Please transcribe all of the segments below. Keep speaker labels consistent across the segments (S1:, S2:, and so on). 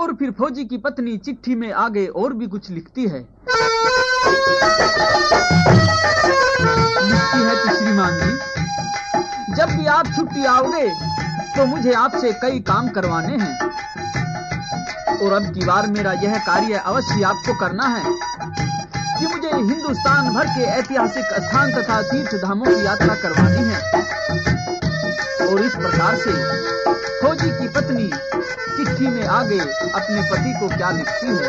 S1: और फिर फौजी की पत्नी चिट्ठी में आगे और भी कुछ लिखती है कि श्रीमान जी, जब भी आप छुट्टी आओगे तो मुझे आपसे कई काम करवाने हैं और अब की बार मेरा यह कार्य अवश्य आपको करना है कि मुझे हिंदुस्तान भर के ऐतिहासिक स्थान तथा तीर्थ धामों की यात्रा करवानी है। और इस प्रकार से फौजी की पत्नी चिट्ठी में आगे अपने पति को क्या लिखती है।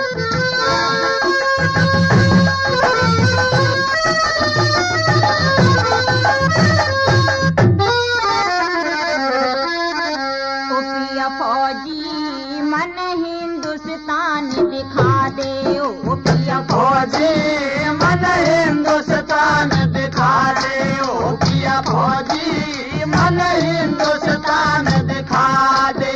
S2: ओ पिया फौजी मन हिंदुस्तान दिखा दे, ओ पिया
S3: फौजी मन हिंदुस्तान दिखा दे, ओ पिया फौजी मन हिंदुस्तान दिखा दे।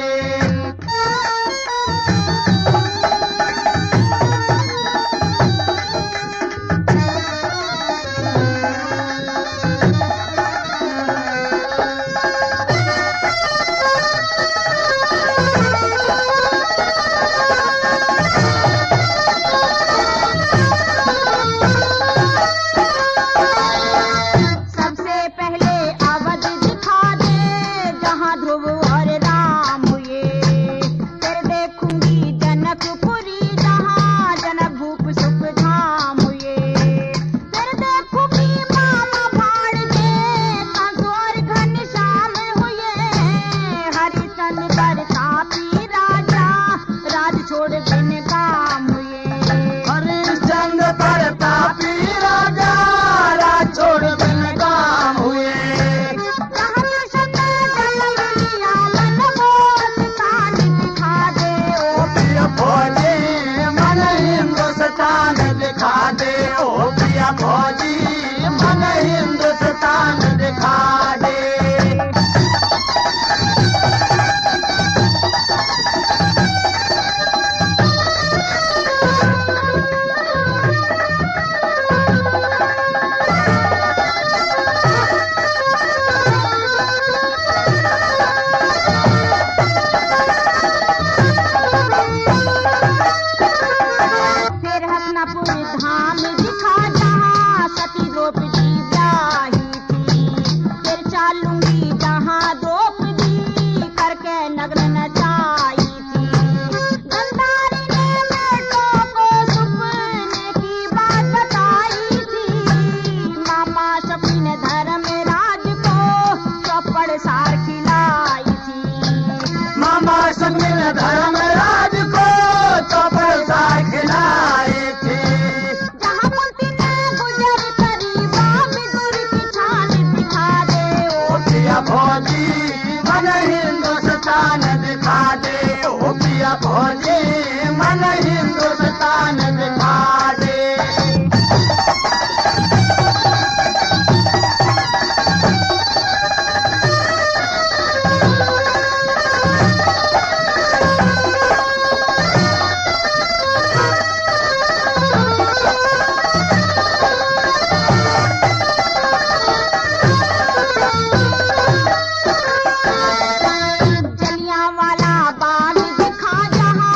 S2: जलियांवाला बाग दिखा जहां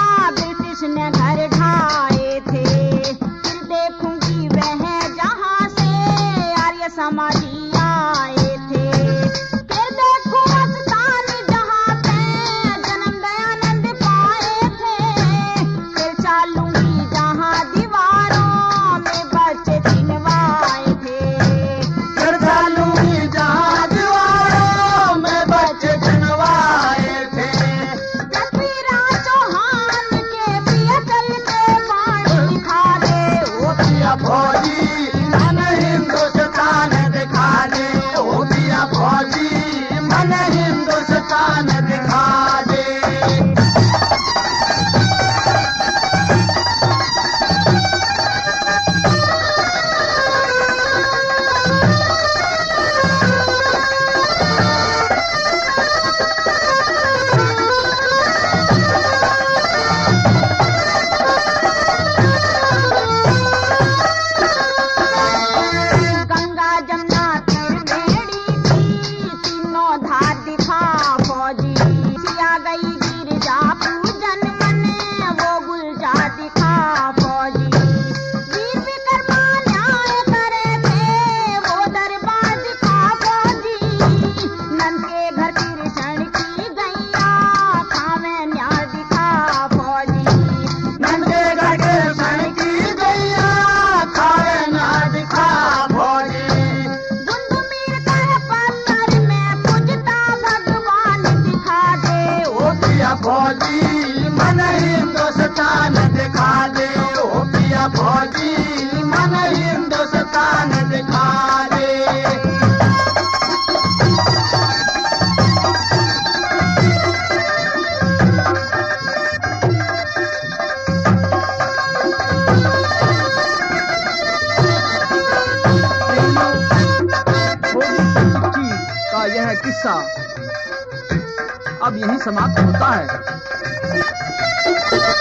S3: हिंदुस्तान दिखा दे ओ पिया फौजी मन हिंदुस्तान दिखा दे।
S1: चिट्ठी का यह किस्सा अब यहीं समाप्त होता है।